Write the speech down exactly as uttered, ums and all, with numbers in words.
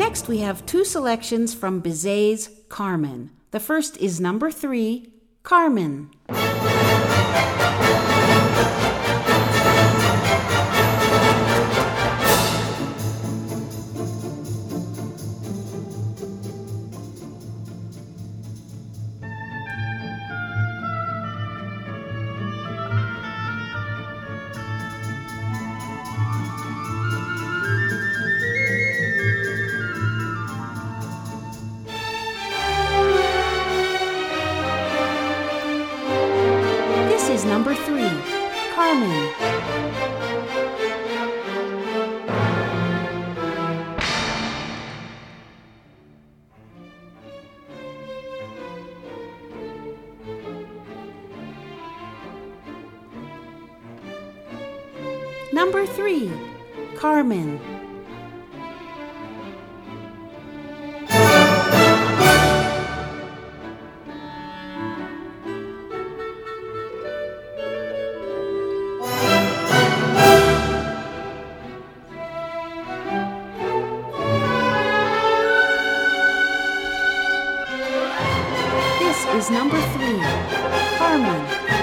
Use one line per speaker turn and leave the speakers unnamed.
Next, we have two selections from Bizet's Carmen. The first is number three, Carmen. Is number three, Carmen. Number three, Carmen. Is number three, Carmen.